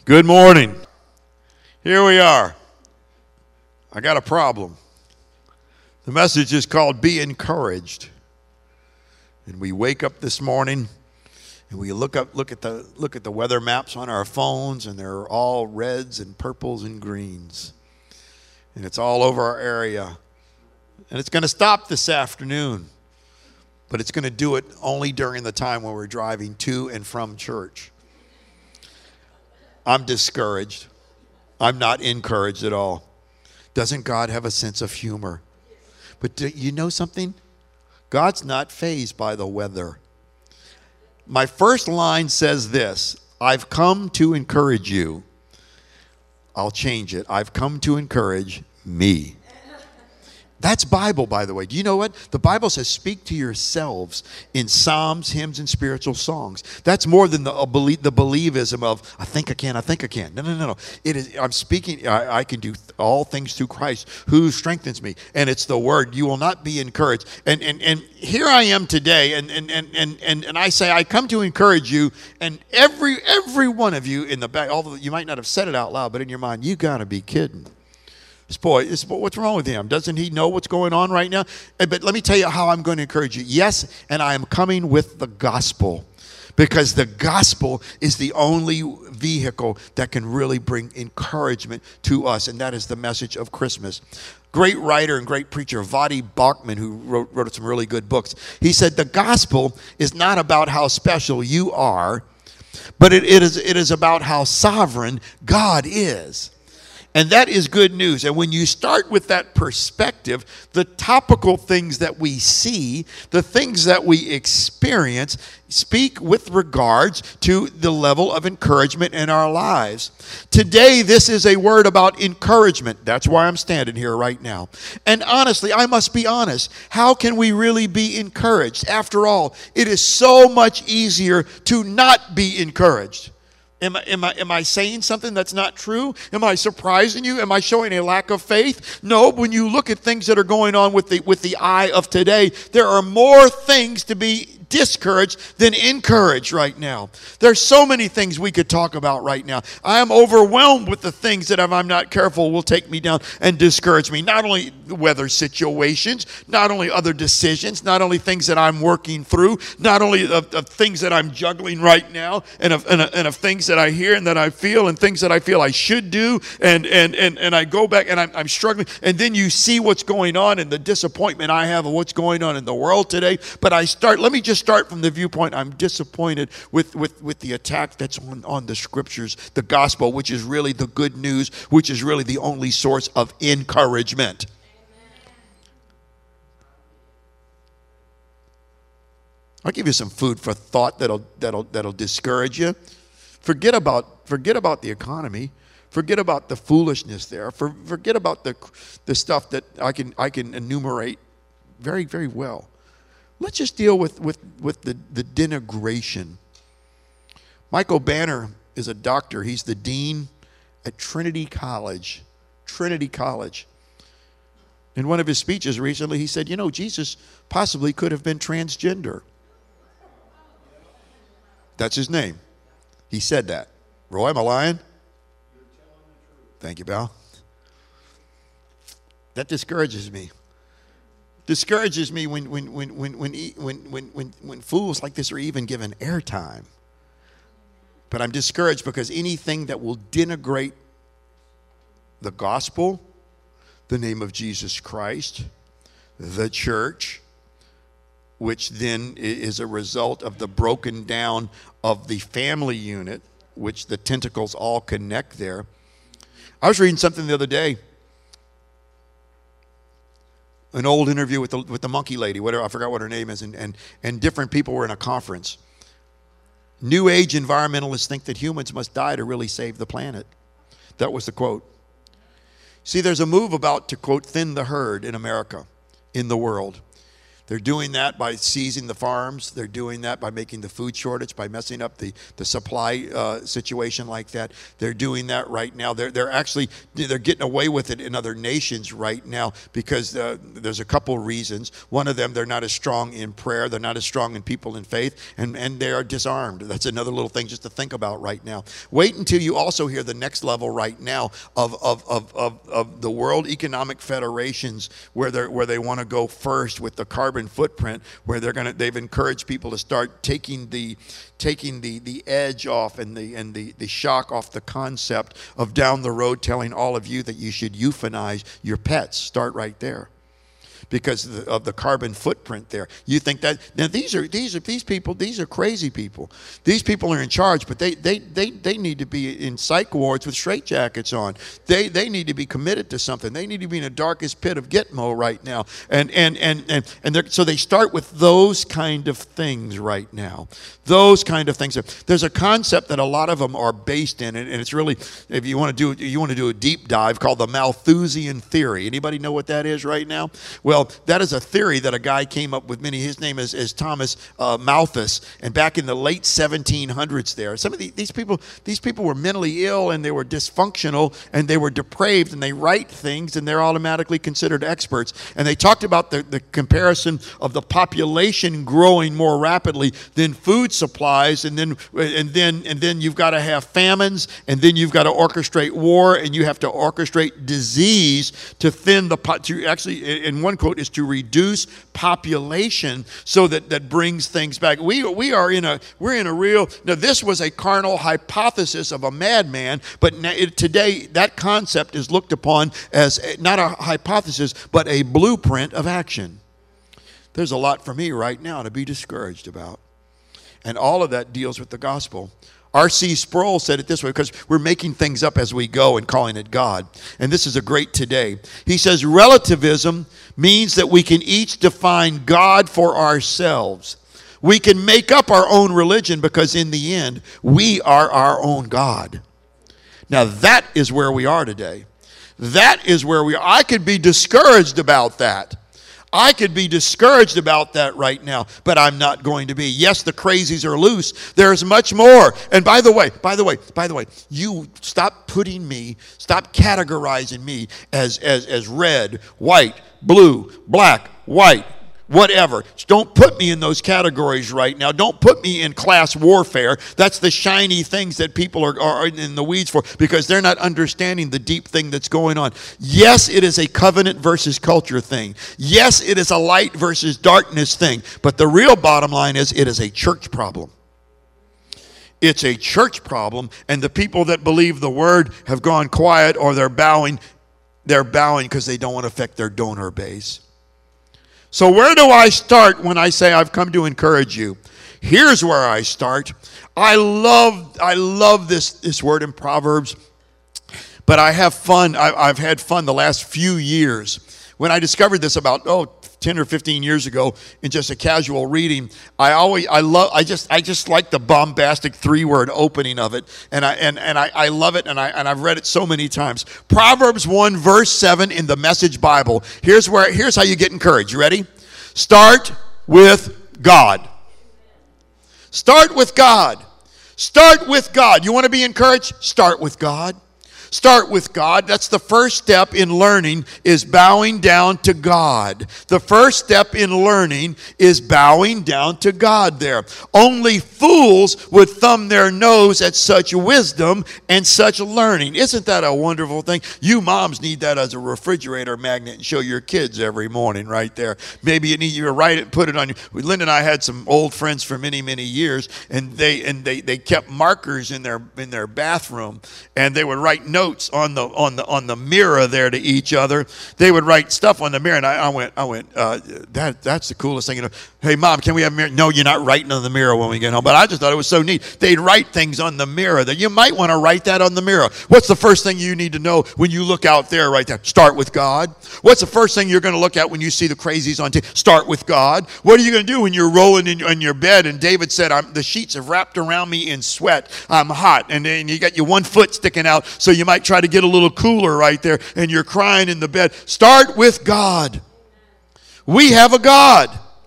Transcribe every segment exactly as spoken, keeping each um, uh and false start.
Good morning. Here we are. I got a problem. The message is called Be Encouraged. And we wake up this morning and we look up look at the look at the weather maps on our phones, and they're all reds and purples and greens. And it's all over our area. And it's going to stop this afternoon. But it's going to do it only during the time when we're driving to and from church. I'm discouraged. I'm not encouraged at all. Doesn't God have a sense of humor? But do you know something? God's not fazed by the weather. My first line says this: I've come to encourage you. I'll change it. I've come to encourage me. That's Bible, by the way. Do you know what? The Bible says speak to yourselves in psalms, hymns, and spiritual songs. That's more than the uh, belie- the believism of, I think I can, I think I can. No, no, no, no. It is, I'm speaking, I, I can do th- all things through Christ who strengthens me. And it's the word. You will not be encouraged. And and and here I am today, and and and and and, and I say, I come to encourage you, and every every one of you in the back, although you might not have said it out loud, but in your mind, you got to be kidding. This boy, this boy, what's wrong with him? Doesn't he know what's going on right now? But let me tell you how I'm going to encourage you. Yes, and I am coming with the gospel, because the gospel is the only vehicle that can really bring encouragement to us, and that is the message of Christmas. Great writer and great preacher Voddie Baucham, who wrote, wrote some really good books, he said the gospel is not about how special you are, but it, it is it is about how sovereign God is. And that is good news. And when you start with that perspective, the topical things that we see, the things that we experience, speak with regards to the level of encouragement in our lives. Today, this is a word about encouragement. That's why I'm standing here right now. And honestly, I must be honest. How can we really be encouraged? After all, it is so much easier to not be encouraged. Am I, am I, am I saying something that's not true? Am I surprising you? Am I showing a lack of faith? No, when you look at things that are going on with the, with the eye of today, there are more things to be discouraged than encouraged right now. There's so many things we could talk about right now. I am overwhelmed with the things that if I'm not careful will take me down and discourage me. Not only weather situations, not only other decisions, not only things that I'm working through, not only of, of things that I'm juggling right now, and of, and, of, and of things that I hear and that I feel, and things that I feel I should do, and and and, and I go back and I'm, I'm struggling, and then you see what's going on and the disappointment I have of what's going on in the world today. But I start, let me just start from the viewpoint, I'm disappointed with, with, with the attack that's on, on the scriptures, the gospel, which is really the good news, which is really the only source of encouragement. I'll give you some food for thought that'll that'll that'll discourage you. Forget about forget about the economy. Forget about the foolishness there. For, forget about the the stuff that I can I can enumerate very, very well. Let's just deal with, with, with the, the denigration. Michael Banner is a doctor. He's the dean at Trinity College. Trinity College. In one of his speeches recently, he said, you know, Jesus possibly could have been transgender. That's his name. He said that. Roy, am I lying? Thank you, Bal. That discourages me. Discourages me when when when when when when when when when fools like this are even given airtime. But I'm discouraged because anything that will denigrate the gospel, the name of Jesus Christ, the church, which then is a result of the broken down of the family unit, which the tentacles all connect there. I was reading something the other day. An old interview with the with the monkey lady, whatever, I forgot what her name is, and, and, and different people were in a conference. New age environmentalists think that humans must die to really save the planet. That was the quote. See, there's a move about to, quote, thin the herd in America, in the world, They're doing that by seizing the farms. They're doing that by making the food shortage, by messing up the, the supply uh, situation like that. They're doing that right now. They're, they're actually, they're getting away with it in other nations right now because uh, there's a couple reasons. One of them, they're not as strong in prayer. They're not as strong in people in faith, and, and they are disarmed. That's another little thing just to think about right now. Wait until you also hear the next level right now of, of, of, of, of the World Economic Federations where, they're, where they want to go first with the carbon footprint, where they're going to, they've encouraged people to start taking the taking the the edge off and the and the the shock off the concept of down the road telling all of you that you should euthanize your pets. Start right there, because of the, of the carbon footprint there. You think that now these are these are these people, these are crazy people. These people are in charge, but they they they, they need to be in psych wards with straitjackets on. They they need to be committed to something. They need to be in the darkest pit of Gitmo right now. And and and and and so they start with those kind of things right now. Those kind of things. There's a concept that a lot of them are based in, and it's really, if you want to do you want to do a deep dive, called the Malthusian theory. Anybody know what that is right now? Well, Well, that is a theory that a guy came up with. Many, his name is, is Thomas uh, Malthus, and back in the late seventeen hundreds, there, some of the, these people, these people were mentally ill and they were dysfunctional and they were depraved, and they write things and they're automatically considered experts. And they talked about the, the comparison of the population growing more rapidly than food supplies, and then and then and then you've got to have famines, and then you've got to orchestrate war, and you have to orchestrate disease to thin the pot. To actually, in one quote, is to reduce population so that that brings things back. We we are in a we're in a real. Now, this was a carnal hypothesis of a madman, but it, today that concept is looked upon as a, not a hypothesis but a blueprint of action. There's a lot for me right now to be discouraged about, and all of that deals with the gospel. R C Sproul said it this way, because we're making things up as we go and calling it God. And this is a great today. He says, relativism means that we can each define God for ourselves. We can make up our own religion because in the end, we are our own God. Now that is where we are today. That is where we are. I could be discouraged about that. I could be discouraged about that right now, but I'm not going to be. Yes, the crazies are loose. There's much more. And by the way, by the way, by the way, you stop putting me, stop categorizing me as, as, as red, white, blue, black, white, whatever. Don't put me in those categories right now. Don't put me in class warfare. That's the shiny things that people are, are in the weeds for, because they're not understanding the deep thing that's going on. Yes, it is a covenant versus culture thing. Yes, it is a light versus darkness thing. But the real bottom line is it is a church problem. It's a church problem, and the people that believe the word have gone quiet, or they're bowing. They're bowing because they don't want to affect their donor base. So where do I start when I say I've come to encourage you? Here's where I start. I love I love this, this word in Proverbs, but I have fun. I, I've had fun the last few years. When I discovered this about, oh, ten or fifteen years ago in just a casual reading, I always, I love, I just, I just like the bombastic three-word opening of it, and I, and, and I, I love it, and I, and I've read it so many times. Proverbs one, verse seven in the Message Bible. Here's where, here's how you get encouraged. You ready? Start with God. Start with God. Start with God. You want to be encouraged? Start with God. Start with God. That's the first step in learning, is bowing down to God. The first step in learning is bowing down to God there. Only fools would thumb their nose at such wisdom and such learning. Isn't that a wonderful thing? You moms need that as a refrigerator magnet and show your kids every morning right there. Maybe you need you to write it and put it on you. Linda and I had some old friends for many, many years, and they and they, they kept markers in their in their bathroom, and they would write notes on the on the on the mirror there to each other. They would write stuff on the mirror, and I, I went, I went, uh, that that's the coolest thing. You know, hey mom, can we have a mirror? No, you're not writing on the mirror when we get home. But I just thought it was so neat. They'd write things on the mirror. That you might want to write that on the mirror. What's the first thing you need to know when you look out there right there? Start with God. What's the first thing you're going to look at when you see the crazies on T V? Start with God. What are you going to do when you're rolling in, in your bed and David said, I'm, the sheets have wrapped around me in sweat. I'm hot. And then you got your one foot sticking out, so you might try to get a little cooler right there, and you're crying in the bed. Start with God. We have a God.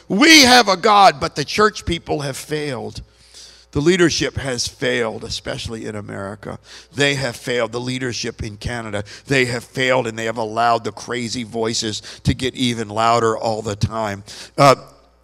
we have a God, but the church people have failed. The leadership has failed, especially in America. They have failed. The leadership in Canada, they have failed, and they have allowed the crazy voices to get even louder all the time. Uh,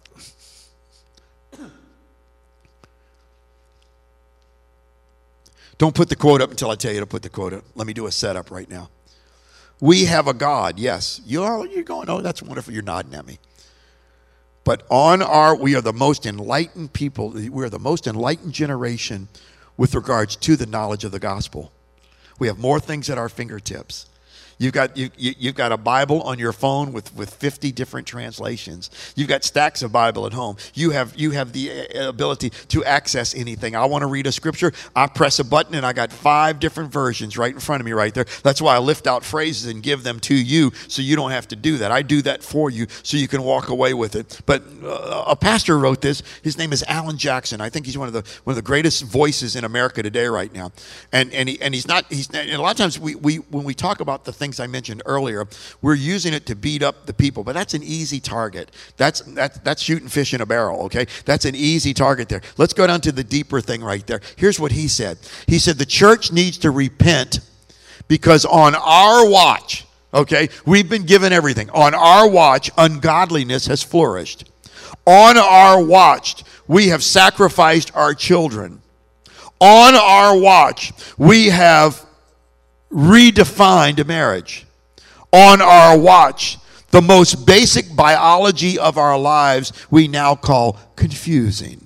don't put the quote up until I tell you to put the quote up. Let me do a setup right now. We have a God, yes. You're, you're going, oh, that's wonderful. You're nodding at me. But on our, we are the most enlightened people. We are the most enlightened generation with regards to the knowledge of the gospel. We have more things at our fingertips. You've got, you, you, you've got a Bible on your phone with, with fifty different translations. You've got stacks of Bible at home. You have, you have the ability to access anything. I want to read a scripture. I press a button and I got five different versions right in front of me right there. That's why I lift out phrases and give them to you so you don't have to do that. I do that for you so you can walk away with it. But uh, a pastor wrote this. His name is Alan Jackson. I think he's one of the one of the greatest voices in America today right now. And and he, and he's not he's and a lot of times we we when we talk about the things I mentioned earlier, we're using it to beat up the people, but that's an easy target. That's that's that's shooting fish in a barrel, okay? That's an easy target there. Let's go down to the deeper thing right there. Here's what he said. He said the church needs to repent because on our watch, okay, we've been given everything. On our watch, ungodliness has flourished. On our watch, we have sacrificed our children. On our watch, we have redefined marriage. On our watch, the most basic biology of our lives we now call confusing.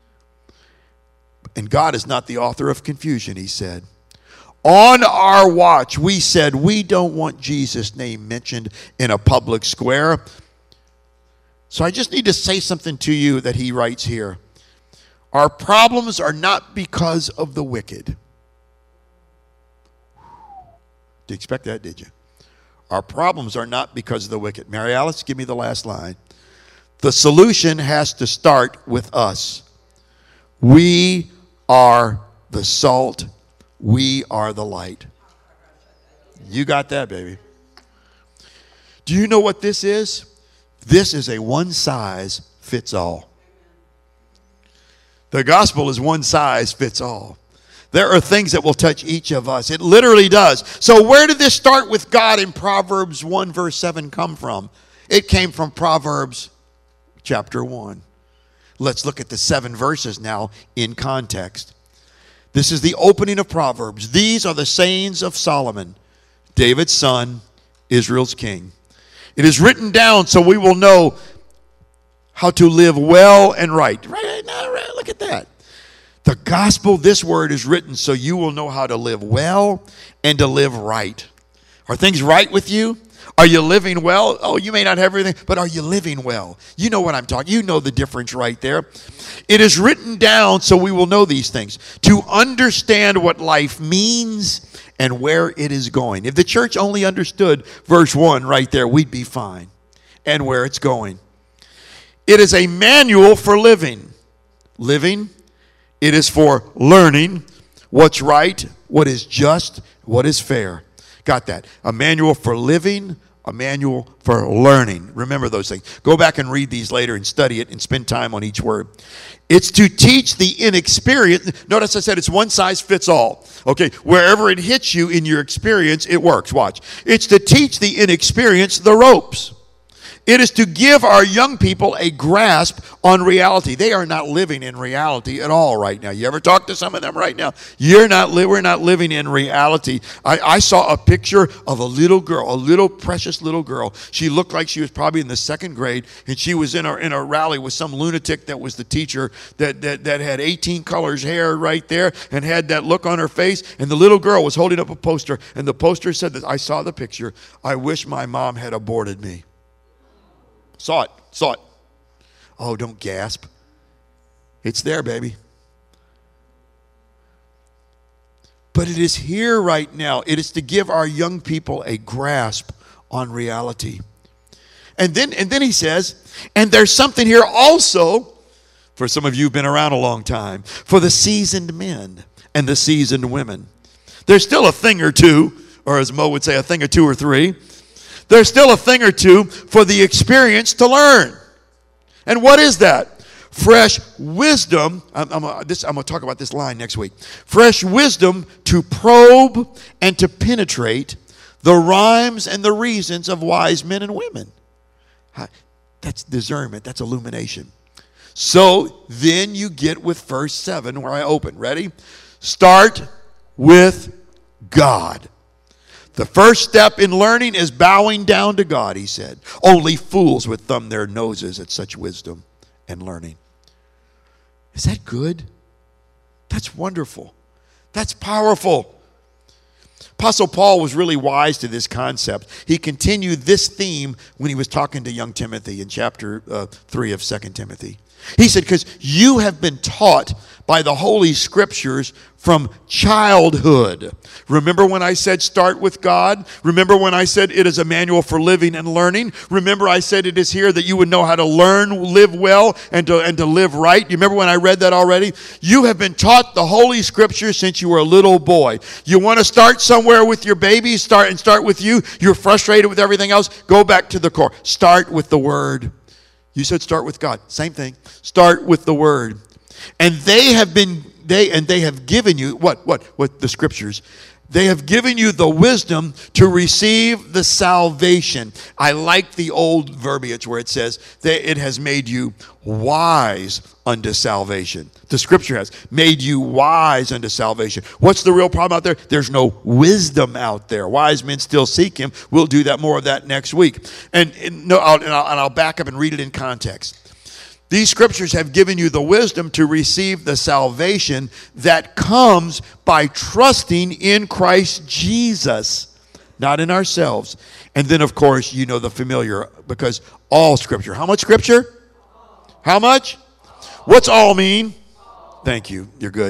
And God is not the author of confusion, he said. On our watch, we said we don't want Jesus' name mentioned in a public square. So I just need to say something to you that he writes here. Our problems are not because of the wicked. Did you expect that, did you? Our problems are not because of the wicked. Mary Alice, give me the last line. The solution has to start with us. We are the salt. We are the light. You got that, baby. Do you know what this is? This is a one size fits all. The gospel is one size fits all. There are things that will touch each of us. It literally does. So where did this start with God in Proverbs one verse seven come from? It came from Proverbs chapter one. Let's look at the seven verses now in context. This is the opening of Proverbs. These are the sayings of Solomon, David's son, Israel's king. It is written down so we will know how to live well and right. Right now, right, look at that. The gospel, this word is written so you will know how to live well and to live right. Are things right with you? Are you living well? Oh, you may not have everything, but are you living well? You know what I'm talking. You know the difference right there. It is written down so we will know these things, to understand what life means and where it is going. If the church only understood verse one right there, we'd be fine, and where it's going. It is a manual for living. Living. It is for learning what's right, what is just, what is fair. Got that? A manual for living, a manual for learning. Remember those things. Go back and read these later and study it and spend time on each word. It's to teach the inexperienced. Notice I said it's one size fits all. Okay, wherever it hits you in your experience, it works. Watch. It's to teach the inexperienced the ropes. It is to give our young people a grasp on reality. They are not living in reality at all right now. You ever talk to some of them right now? You're not li- we're not living in reality. I, I saw a picture of a little girl, a little precious little girl. She looked like she was probably in the second grade, and she was in a, in a rally with some lunatic that was the teacher that, that, that had eighteen colors hair right there and had that look on her face. And the little girl was holding up a poster, and the poster said that, I saw the picture, I wish my mom had aborted me. Saw it, saw it. Oh, don't gasp. It's there, baby. But it is here right now. It is to give our young people a grasp on reality. And then, and then he says, and there's something here also, for some of you who've been around a long time, for the seasoned men and the seasoned women. There's still a thing or two, or as Mo would say, a thing or two or three. There's still a thing or two for the experience to learn. And what is that? Fresh wisdom. I'm, I'm, uh, this, I'm going to talk about this line next week. Fresh wisdom to probe and to penetrate the rhymes and the reasons of wise men and women. That's discernment. That's illumination. So then you get with verse seven where I open. Ready? Start with God. The first step in learning is bowing down to God, he said. Only fools would thumb their noses at such wisdom and learning. Is that good? That's wonderful. That's powerful. Apostle Paul was really wise to this concept. He continued this theme when he was talking to young Timothy in chapter uh, three of Second Timothy. He said, because you have been taught by the Holy Scriptures from childhood. Remember when I said start with God? Remember when I said it is a manual for living and learning? Remember I said it is here that you would know how to learn, live well, and to, and to live right? You remember when I read that already? You have been taught the Holy Scriptures since you were a little boy. You want to start somewhere with your baby? Start and start with you. You're frustrated with everything else? Go back to the core. Start with the Word. You said start with God. Same thing. Start with the Word. And they have been, they and they have given you, what, what, what, the Scriptures. They have given you the wisdom to receive the salvation. I like the old verbiage where it says that it has made you wise unto salvation. The Scripture has made you wise unto salvation. What's the real problem out there? There's no wisdom out there. Wise men still seek him. We'll do that more of that next week. And, and no, I'll, and, I'll, and I'll back up and read it in context. These Scriptures have given you the wisdom to receive the salvation that comes by trusting in Christ Jesus, not in ourselves. And then, of course, you know the familiar, because all Scripture. How much Scripture? How much? What's all mean? Thank you. You're good.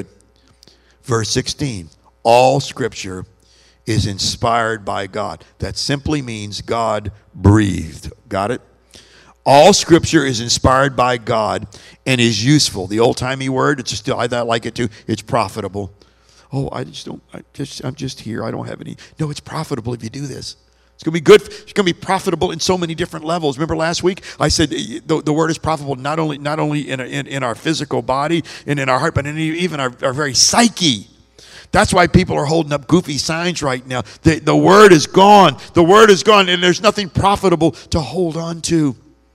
Verse sixteen. All Scripture is inspired by God. That simply means God breathed. Got it? All Scripture is inspired by God and is useful. The old-timey word, it's still, I like it too, it's profitable. Oh, I just don't, I just, I'm just here. I don't have any. No, it's profitable if you do this. It's going to be good. It's going to be profitable in so many different levels. Remember last week I said the, the word is profitable not only not only in, in, in our physical body and in our heart, but in even our, our very psyche. That's why people are holding up goofy signs right now. The, the word is gone. The word is gone, and there's nothing profitable to hold on to.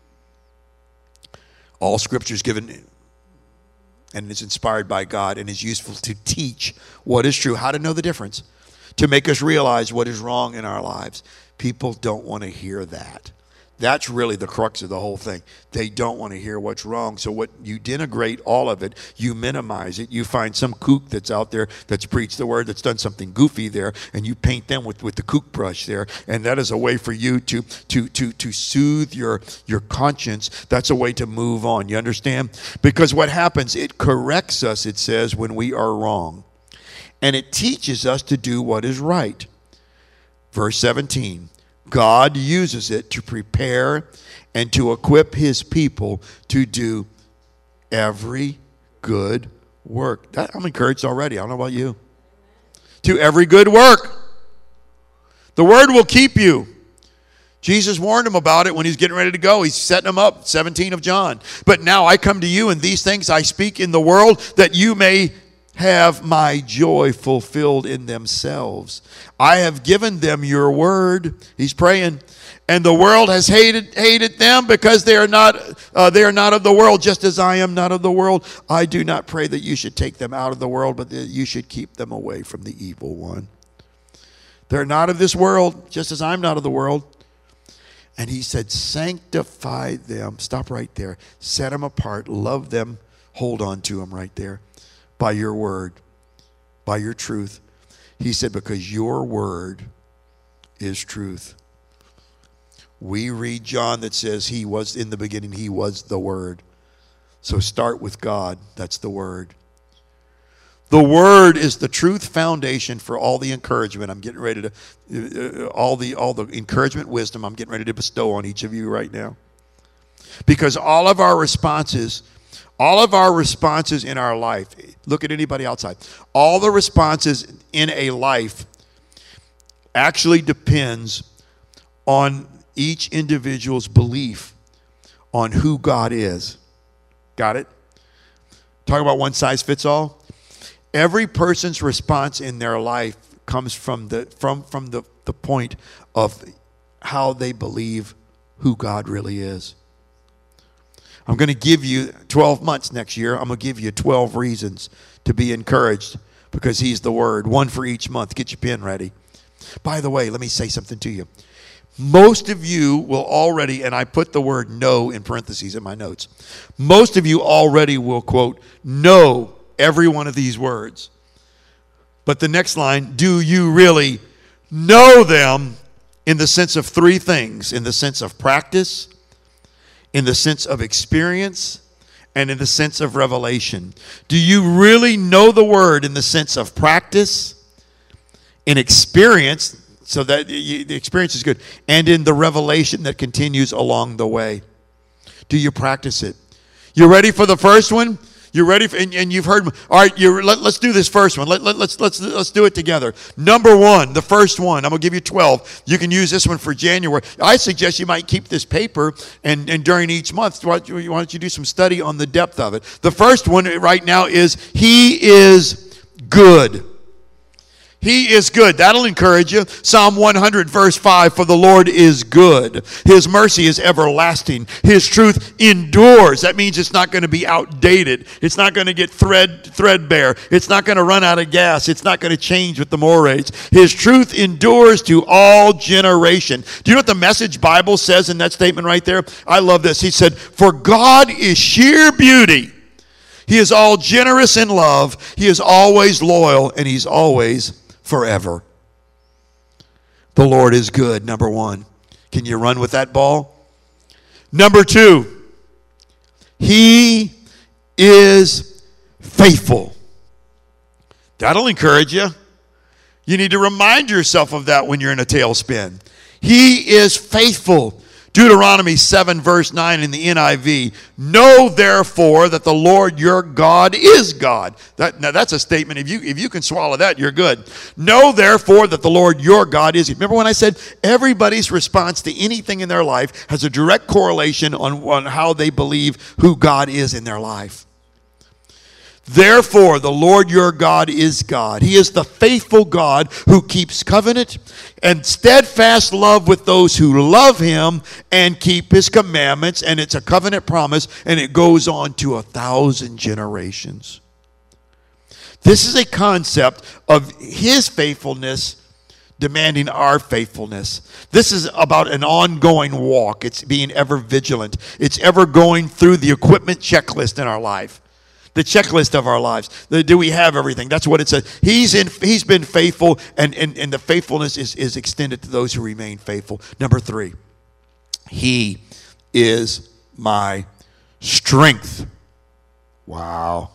All Scripture is given and is inspired by God and is useful to teach what is true, how to know the difference, to make us realize what is wrong in our lives. People don't want to hear that. That's really the crux of the whole thing. They don't want to hear what's wrong. So what you denigrate all of it, you minimize it. You find some kook that's out there that's preached the word, that's done something goofy there, and you paint them with, with the kook brush there. And that is a way for you to to to to soothe your your conscience. That's a way to move on. You understand? Because what happens, it corrects us, it says, when we are wrong. And it teaches us to do what is right. Verse seventeen. God uses it to prepare and to equip his people to do every good work. That, I'm encouraged already. I don't know about you. To every good work. The word will keep you. Jesus warned him about it when he's getting ready to go. He's setting them up, seventeen of John. But now I come to you, and these things I speak in the world, that you may have my joy fulfilled in themselves. I have given them your word. He's praying. And the world has hated hated them because they are not uh, they are not of the world, just as I am not of the world. I do not pray that you should take them out of the world, but that you should keep them away from the evil one. They're not of this world, just as I'm not of the world. And he said, sanctify them. Stop right there. Set them apart. Love them. Hold on to them right there. By your word, by your truth. He said, because your word is truth. We read John that says he was in the beginning, he was the word. So start with God. That's the word. The word is the truth foundation for all the encouragement. I'm getting ready to, uh, all the all the encouragement, wisdom I'm getting ready to bestow on each of you right now. Because all of our responses All of our responses in our life, look at anybody outside, all the responses in a life actually depends on each individual's belief on who God is. Got it? Talk about one size fits all. Every person's response in their life comes from the from from the, the point of how they believe who God really is. I'm going to give you twelve months next year. I'm going to give you twelve reasons to be encouraged because he's the word. One for each month. Get your pen ready. By the way, let me say something to you. Most of you will already, and I put the word know in parentheses in my notes. Most of you already will, quote, know every one of these words. But the next line, do you really know them in the sense of three things? In the sense of practice, in the sense of experience, and in the sense of revelation. Do you really know the word in the sense of practice, in experience, so that you, the experience is good, and in the revelation that continues along the way? Do you practice it? You ready for the first one? You ready for, and, and you've heard, all right, you, let, let's do this first one. Let, let, let's, let's, let's do it together. Number one, the first one, I'm going to give you twelve. You can use this one for January. I suggest you might keep this paper, and, and during each month, why don't you do some study on the depth of it? The first one right now is, he is good. He is good. That'll encourage you. Psalm one hundred verse five, for the Lord is good. His mercy is everlasting. His truth endures. That means it's not going to be outdated. It's not going to get thread threadbare. It's not going to run out of gas. It's not going to change with the mores. His truth endures to all generation. Do you know what the Message Bible says in that statement right there? I love this. He said, for God is sheer beauty. He is all generous in love. He is always loyal, and he's always forever. The Lord is good, number one. Can you run with that ball? Number two, he is faithful. That'll encourage you. You need to remind yourself of that when you're in a tailspin. He is faithful. Deuteronomy seven verse nine in the N I V. Know therefore that the Lord your God is God. That, now that's a statement. If you, if you can swallow that, you're good. Know therefore that the Lord your God is. Remember when I said everybody's response to anything in their life has a direct correlation on, on how they believe who God is in their life. Therefore, the Lord your God is God. He is the faithful God who keeps covenant and steadfast love with those who love him and keep his commandments. And it's a covenant promise, and it goes on to a thousand generations. This is a concept of his faithfulness demanding our faithfulness. This is about an ongoing walk. It's being ever vigilant. It's ever going through the equipment checklist in our life. The checklist of our lives. The, do we have everything? That's what it says. He's in. He's been faithful, and, and, and the faithfulness is, is extended to those who remain faithful. Number three, he is my strength. Wow.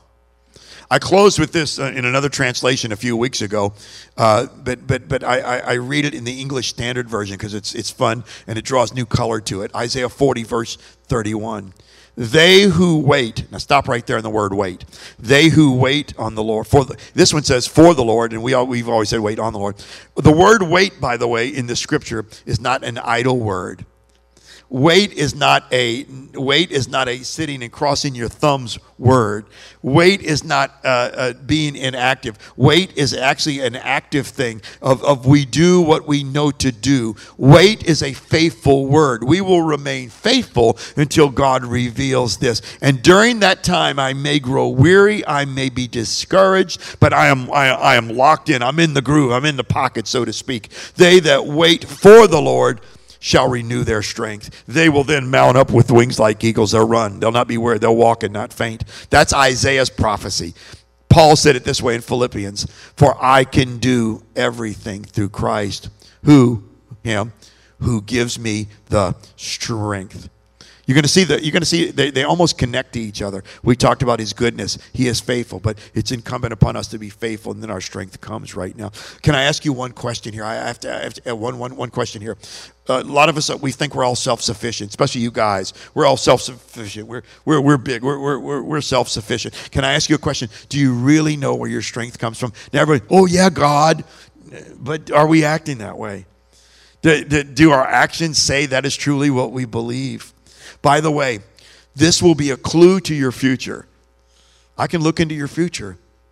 I closed with this uh, in another translation a few weeks ago, uh, but but but I, I, I read it in the English Standard Version because it's it's fun and it draws new color to it. Isaiah forty verse thirty-one. They who wait, now stop right there in the word wait. They who wait on the Lord. For the, this one says for the Lord, and we all, we've always said wait on the Lord. The word wait, by the way, in the scripture is not an idle word. Wait is not a wait is not a sitting and crossing your thumbs word. Wait is not uh, uh, being inactive. Wait is actually an active thing of, of we do what we know to do. Wait is a faithful word. We will remain faithful until God reveals this. And during that time, I may grow weary. I may be discouraged, but I am I, I am locked in. I'm in the groove. I'm in the pocket, so to speak. They that wait for the Lord shall renew their strength. They will then mount up with wings like eagles. They'll run. They'll not be weary. They'll walk and not faint. That's Isaiah's prophecy. Paul said it this way in Philippians, for I can do everything through Christ, who, him, who gives me the strength. You're going to see that. You're going to see they, they almost connect to each other. We talked about his goodness. He is faithful, but it's incumbent upon us to be faithful, and then our strength comes right now. Can I ask you one question here? I have to, I have to one, one, one question here. Uh, a lot of us, we think we're all self-sufficient, especially you guys. We're all self-sufficient. We're we're we're big. We're we're we're self-sufficient. Can I ask you a question? Do you really know where your strength comes from? Now everybody, oh yeah, God, but are we acting that way? Do, do, do our actions say that is truly what we believe? By the way, this will be a clue to your future. I can look into your future.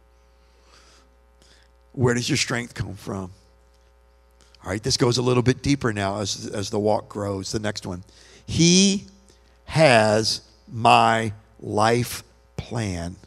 Where does your strength come from? All right, this goes a little bit deeper now as, as the walk grows. The next one. He has my life plan.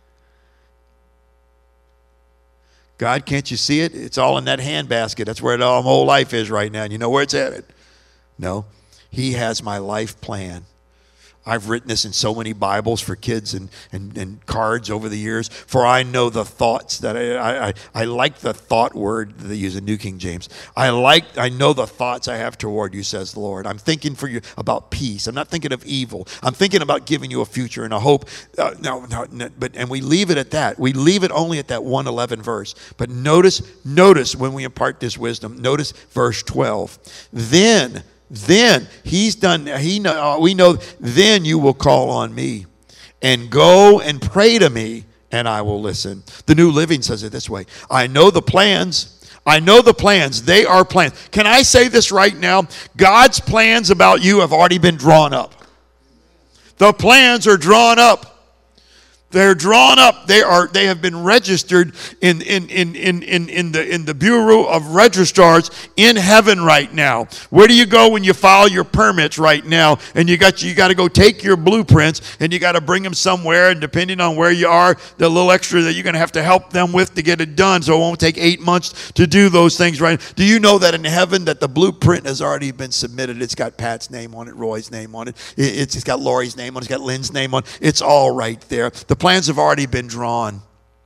God, can't you see it? It's all in that handbasket. That's where it all, my whole life is right now. And you know where it's headed? No. He has my life plan. I've written this in so many Bibles for kids and, and, and cards over the years. For I know the thoughts that I, I, I like the thought word that they use in New King James. I like, I know the thoughts I have toward you, says the Lord. I'm thinking for you about peace. I'm not thinking of evil. I'm thinking about giving you a future and a hope. Uh, no, no, no, but and we leave it at that. We leave it only at that one eleven verse. But notice, notice when we impart this wisdom. Notice verse twelve. Then. Then he's done, he know, we know, then you will call on me and go and pray to me and I will listen. The New Living says it this way. I know the plans. I know the plans. They are plans. Can I say this right now? God's plans about you have already been drawn up. The plans are drawn up. They're drawn up. They are. They have been registered in in in in in in the in the Bureau of Registrars in heaven right now. Where do you go when you file your permits right now? And you got you got to go take your blueprints and you got to bring them somewhere. And depending on where you are, the little extra that you're going to have to help them with to get it done. So it won't take eight months to do those things. Right? Do you know that in heaven that the blueprint has already been submitted? It's got Pat's name on it, Roy's name on it. It's, it's got Lori's name on it. It's got Lynn's name on it. It's all right there. The plans have already been drawn.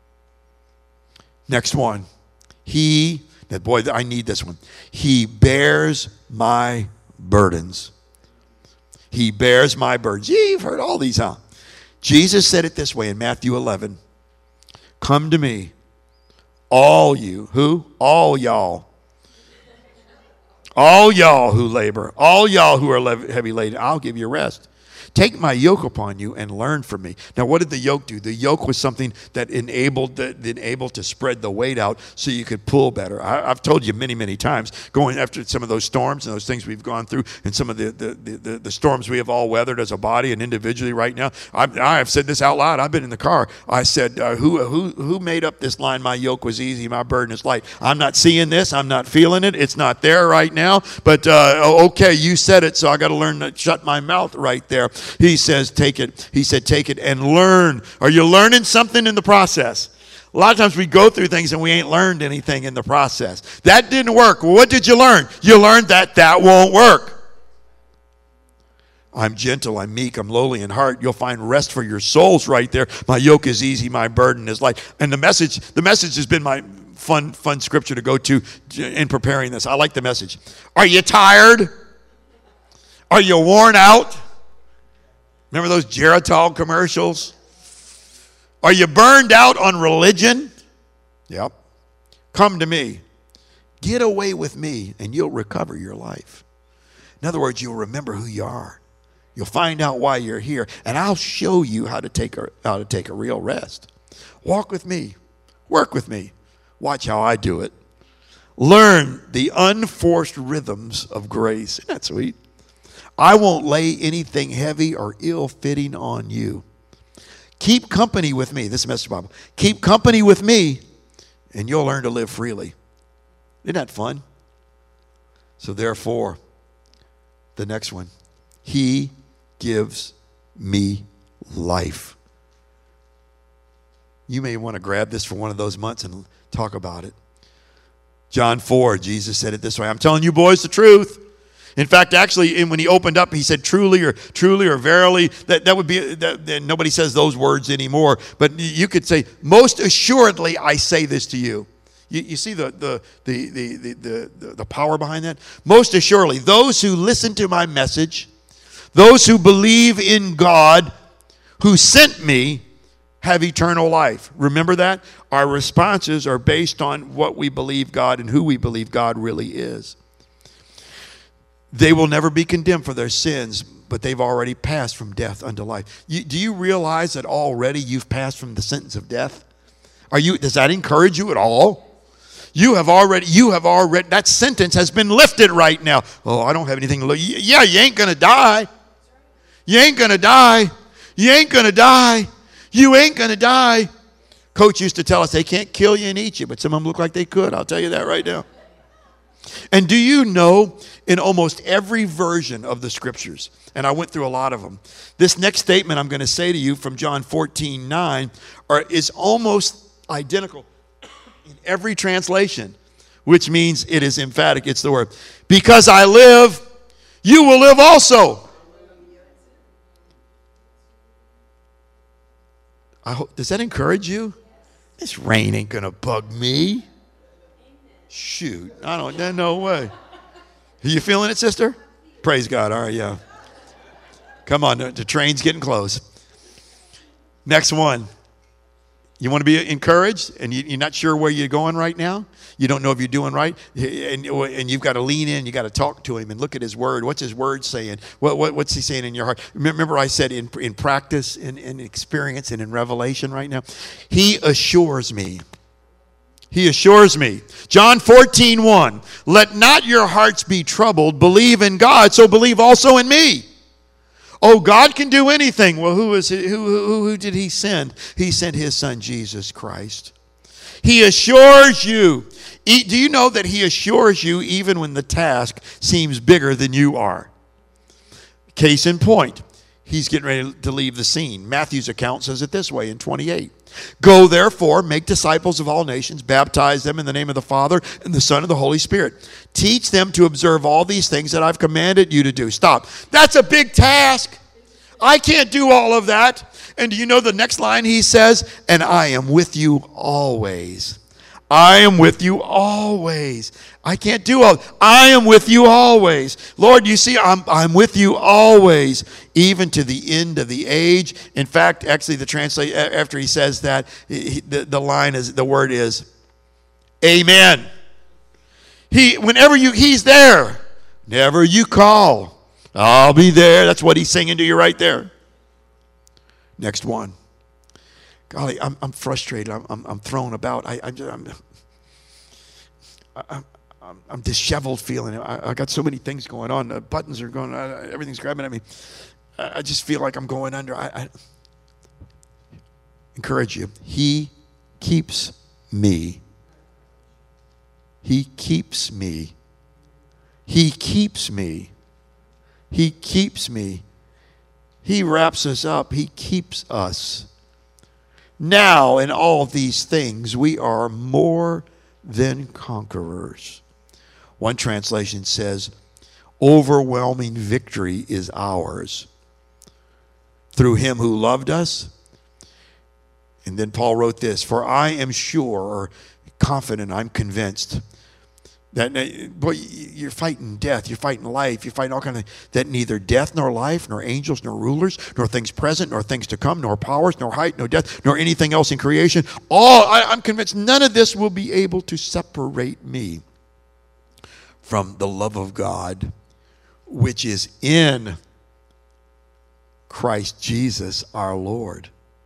Next one. He, boy, I need this one. He bears my burdens. He bears my burdens. Yeah, you've heard all these, huh? Jesus said it this way in Matthew eleven. Come to me, all you, who? All y'all. All y'all who labor, all y'all who are heavy laden, I'll give you rest. Take my yoke upon you and learn from me. Now, what did the yoke do? The yoke was something that enabled that enabled to spread the weight out so you could pull better. I, I've told you many, many times, going after some of those storms and those things we've gone through and some of the, the, the, the storms we have all weathered as a body and individually right now. I've, I have said this out loud. I've been in the car. I said, uh, who, who, who made up this line, my yoke was easy, my burden is light? I'm not seeing this. I'm not feeling it. It's not there right now. But, uh, okay, you said it, so I got to learn to shut my mouth right there. He says, take it. He said, take it and learn. Are you learning something in the process? A lot of times we go through things and we ain't learned anything in the process. That didn't work. Well, what did you learn? You learned that that won't work. I'm gentle, I'm meek, I'm lowly in heart. You'll find rest for your souls right there. My yoke is easy, my burden is light. And the message, the message has been my fun, fun scripture to go to in preparing this. I like the message. Are you tired? Are you worn out? Remember those Geritol commercials? Are you burned out on religion? Yep. Come to me. Get away with me and you'll recover your life. In other words, you'll remember who you are. You'll find out why you're here. And I'll show you how to take a, how to take a real rest. Walk with me. Work with me. Watch how I do it. Learn the unforced rhythms of grace. Isn't that sweet? I won't lay anything heavy or ill-fitting on you. Keep company with me. This is Message Bible. Keep company with me, and you'll learn to live freely. Isn't that fun? So therefore, the next one. He gives me life. You may want to grab this for one of those months and talk about it. John four, Jesus said it this way. I'm telling you boys the truth. In fact, actually, when he opened up, he said truly or truly or verily. That, that would be, that, that nobody says those words anymore. But you could say, most assuredly, I say this to you. You, you see the, the, the, the, the, the, the power behind that? Most assuredly, those who listen to my message, those who believe in God, who sent me, have eternal life. Remember that? Our responses are based on what we believe God and who we believe God really is. They will never be condemned for their sins, but they've already passed from death unto life. You, do you realize that already you've passed from the sentence of death? Are you? Does that encourage you at all? You have already, you have already, that sentence has been lifted right now. Oh, I don't have anything to look. Yeah, you ain't going to die. You ain't going to die. You ain't going to die. You ain't going to die. Coach used to tell us they can't kill you and eat you, but some of them look like they could. I'll tell you that right now. And do you know, in almost every version of the scriptures, and I went through a lot of them, this next statement I'm going to say to you from John fourteen nine are, is almost identical in every translation, which means it is emphatic. It's the word, because I live, you will live also. I hope, does that encourage you? This rain ain't going to bug me. Shoot, I don't, no way. Are you feeling it, sister? Praise God. All right, yeah. Come on, the train's getting close. Next one. You want to be encouraged and you're not sure where you're going right now? You don't know if you're doing right? And, and you've got to lean in. You've got to talk to him and look at his word. What's his word saying? What, what, what's he saying in your heart? Remember I said in, in practice, in, in experience, and in revelation right now? He assures me. He assures me. John fourteen one. Let not your hearts be troubled. Believe in God, so believe also in me. Oh, God can do anything. Well, who is it? Who, who, who did he send? He sent his son, Jesus Christ. He assures you. Do you know that he assures you even when the task seems bigger than you are? Case in point, he's getting ready to leave the scene. Matthew's account says it this way in twenty-eight. Go therefore, make disciples of all nations, baptize them in the name of the Father and the Son and the Holy Spirit. Teach them to observe all these things that I've commanded you to do. Stop. That's a big task. I can't do all of that. And do you know the next line he says? And I am with you always. I am with you always. I can't do all. I am with you always. Lord, you see, I'm, I'm with you always, even to the end of the age. In fact, actually, the translate after he says that, he, the, the line is, the word is, amen. He, whenever you, he's there. Whenever you call, I'll be there. That's what he's singing to you right there. Next one. Golly, I'm, I'm frustrated. I'm, I'm, I'm thrown about. I, I, I'm, I'm, I'm, I'm disheveled feeling. I, I got so many things going on. The buttons are going. I, everything's grabbing at me. I, I just feel like I'm going under. I, I encourage you. He keeps me. He keeps me. He keeps me. He keeps me. He wraps us up. He keeps us. Now, in all these things, we are more than conquerors. One translation says, overwhelming victory is ours through him who loved us. And then Paul wrote this, for I am sure, or confident, I'm convinced, that, boy, you're fighting death, you're fighting life, you're fighting all kinds of, that neither death nor life, nor angels, nor rulers, nor things present, nor things to come, nor powers, nor height, nor depth, nor anything else in creation, all, I, I'm convinced none of this will be able to separate me from the love of God, which is in Christ Jesus our Lord.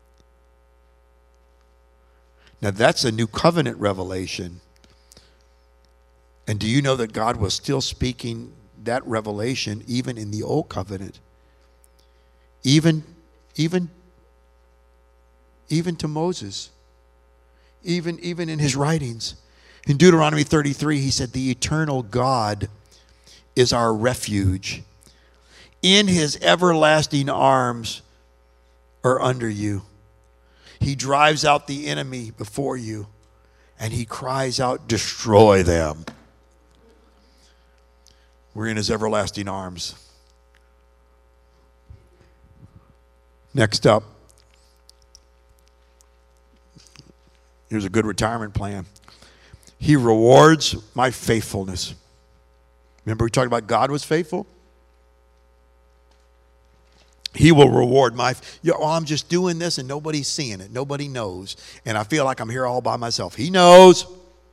Now that's a new covenant revelation. And do you know that God was still speaking that revelation even in the old covenant? Even, even, even to Moses. Even, even in his writings. In Deuteronomy thirty-three, he said, the eternal God is our refuge. In his everlasting arms are under you. He drives out the enemy before you. And he cries out, destroy them. We're in his everlasting arms. Next up, here's a good retirement plan. He rewards my faithfulness. Remember we talked about God was faithful? He will reward my, you know, oh, I'm just doing this and nobody's seeing it. Nobody knows. And I feel like I'm here all by myself. He knows.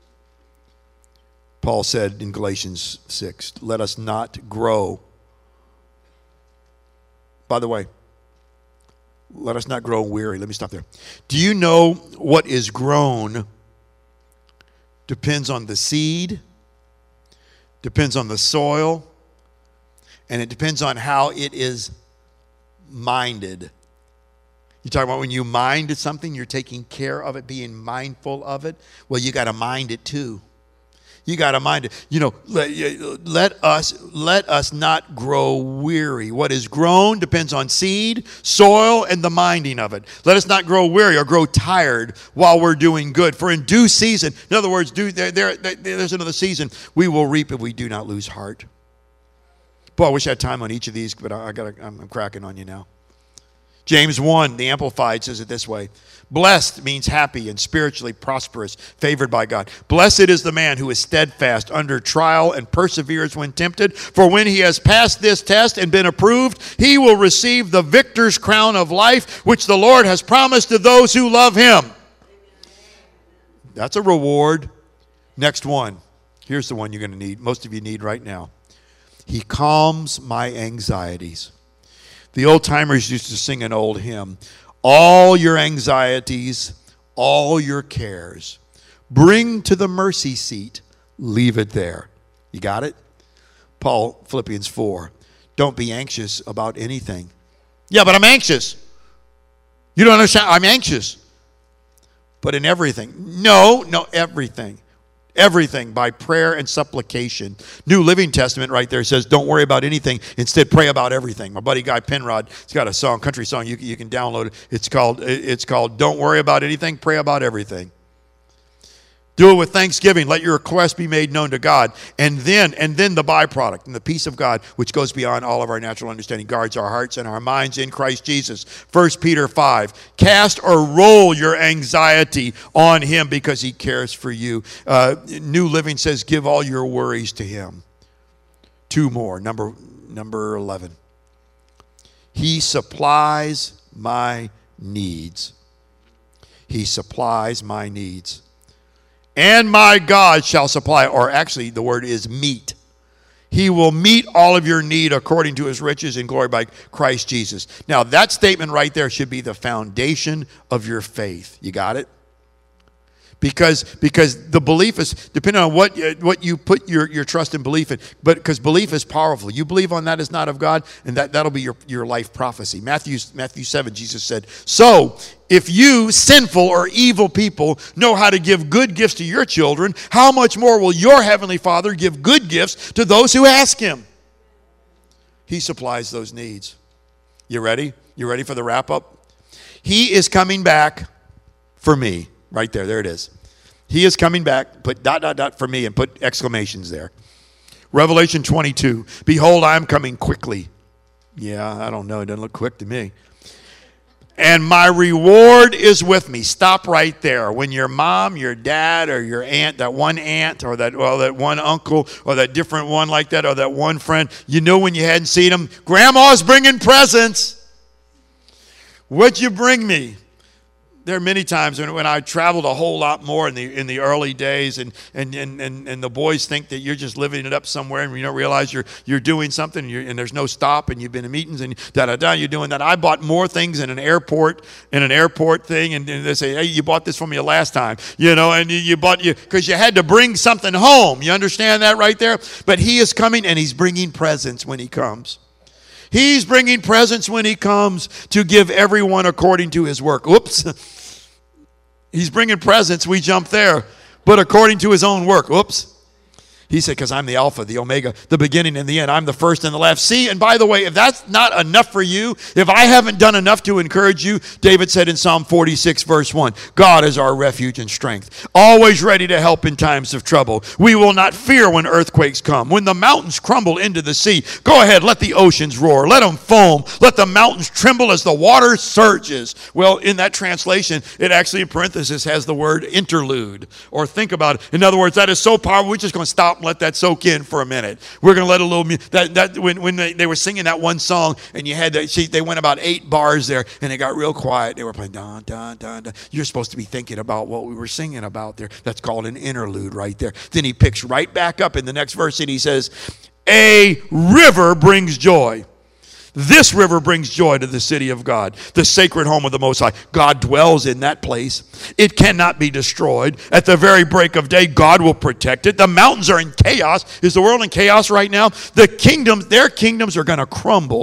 Paul said in Galatians six, let us not grow. By the way, let us not grow weary. Let me stop there. Do you know what is grown depends on the seed, depends on the soil, and it depends on how it is minded. You talk about when you mind something, you're taking care of it, being mindful of it. Well, you got to mind it too. You got to mind it. You know, let, let us let us not grow weary. What is grown depends on seed, soil, and the minding of it. Let us not grow weary or grow tired while we're doing good. For in due season, in other words, do, there, there, there's another season, we will reap if we do not lose heart. Boy, I wish I had time on each of these, but I, I got I'm, I'm cracking on you now. James one, the Amplified, says it this way. Blessed means happy and spiritually prosperous, favored by God. Blessed is the man who is steadfast under trial and perseveres when tempted. For when he has passed this test and been approved, he will receive the victor's crown of life, which the Lord has promised to those who love him. That's a reward. Next one. Here's the one you're going to need. Most of you need right now. He calms my anxieties. The old timers used to sing an old hymn. All your anxieties, all your cares, bring to the mercy seat, leave it there. You got it? Paul, Philippians four. Don't be anxious about anything. Yeah, but I'm anxious. You don't understand? I'm anxious. But in everything. No, no, everything. Everything by prayer and supplication. New Living Testament right there says, don't worry about anything. Instead, pray about everything. My buddy Guy Penrod, he's got a song, country song. You, you can download it. It's called, it's called Don't Worry About Anything, Pray About Everything. Do it with thanksgiving. Let your request be made known to God. And then, and then the byproduct and the peace of God, which goes beyond all of our natural understanding, guards our hearts and our minds in Christ Jesus. First Peter five. Cast or roll your anxiety on him because he cares for you. Uh, New Living says, give all your worries to him. Two more. Number, number eleven. He supplies my needs. He supplies my needs. And my God shall supply, or actually the word is meet. He will meet all of your need according to his riches in glory by Christ Jesus. Now that statement right there should be the foundation of your faith. You got it? Because, because the belief is, depending on what, what you put your, your trust and belief in, but because belief is powerful. You believe on that is not of God, and that, that'll be your, your life prophecy. Matthew, Matthew seven, Jesus said, so if you, sinful or evil people, know how to give good gifts to your children, how much more will your heavenly Father give good gifts to those who ask him? He supplies those needs. You ready? You ready for the wrap up? He is coming back for me. Right there, there it is. He is coming back. Put dot, dot, dot for me and put exclamations there. Revelation twenty-two. Behold, I am coming quickly. Yeah, I don't know. It doesn't look quick to me. And my reward is with me. Stop right there. When your mom, your dad, or your aunt, that one aunt, or that, well, that one uncle, or that different one like that, or that one friend, you know when you hadn't seen them, Grandma's bringing presents. What'd you bring me? There are many times when, when I traveled a whole lot more in the in the early days, and and, and, and and the boys think that you're just living it up somewhere, and you don't realize you're you're doing something, and, you're, and there's no stop, and you've been in meetings, and da da da. You're doing that. I bought more things in an airport, in an airport thing, and, and they say, hey, you bought this from me last time, you know, and you, you bought you because you had to bring something home. You understand that right there? But he is coming, and he's bringing presents when he comes. He's bringing presents when he comes to give everyone according to his work. Oops. He's bringing presents. We jump there. But according to his own work. Oops. He said, because I'm the Alpha, the Omega, the beginning and the end. I'm the first and the last. See, and by the way, if that's not enough for you, if I haven't done enough to encourage you, David said in Psalm forty-six, verse one, God is our refuge and strength, always ready to help in times of trouble. We will not fear when earthquakes come, when the mountains crumble into the sea. Go ahead, let the oceans roar, let them foam, let the mountains tremble as the water surges. Well, in that translation, it actually in parenthesis has the word interlude, or think about it. In other words, that is so powerful, we're just going to stop and let that soak in for a minute. We're going to let a little, that, that when, when they, they were singing that one song, and you had that, see, they went about eight bars there, and it got real quiet. They were playing, dun, dun, dun, dun. You're supposed to be thinking about what we were singing about there. That's called an interlude right there. Then he picks right back up in the next verse, and he says, a river brings joy. This river brings joy to the city of God, the sacred home of the Most High. God dwells in that place. It cannot be destroyed. At the very break of day, God will protect it. The mountains are in chaos. Is the world in chaos right now? The kingdoms, their kingdoms are going to crumble.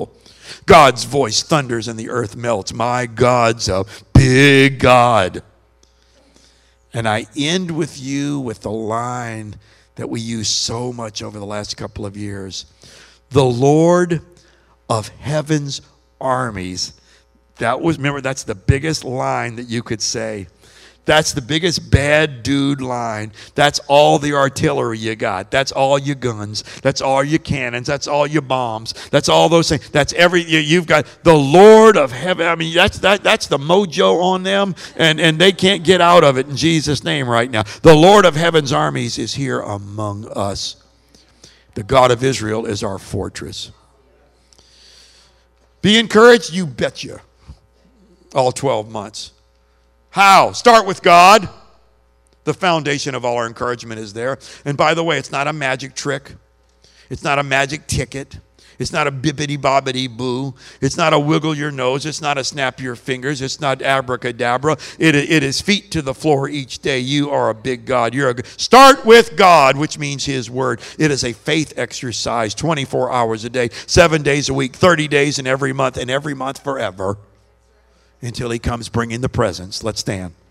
God's voice thunders and the earth melts. My God's a big God. And I end with you with the line that we use so much over the last couple of years. The Lord of heaven's armies. That was, remember, that's the biggest line that you could say. That's the biggest bad dude line. That's all the artillery you got. That's all your guns. That's all your cannons. That's all your bombs. That's all those things. That's every, you, you've got the Lord of heaven. I mean, that's that, that's the mojo on them, and, and they can't get out of it in Jesus' name right now. The Lord of heaven's armies is here among us. The God of Israel is our fortress. Be encouraged? You betcha. All twelve months. How? Start with God. The foundation of all our encouragement is there. And by the way, it's not a magic trick. It's not a magic ticket. It's not a bibbity-bobbity-boo. It's not a wiggle your nose. It's not a snap your fingers. It's not abracadabra. It, it is feet to the floor each day. You are a big God. You're a Start with God, which means His Word. It is a faith exercise, twenty-four hours a day, seven days a week, thirty days in every month, and every month forever, until He comes bringing the presents. Let's stand.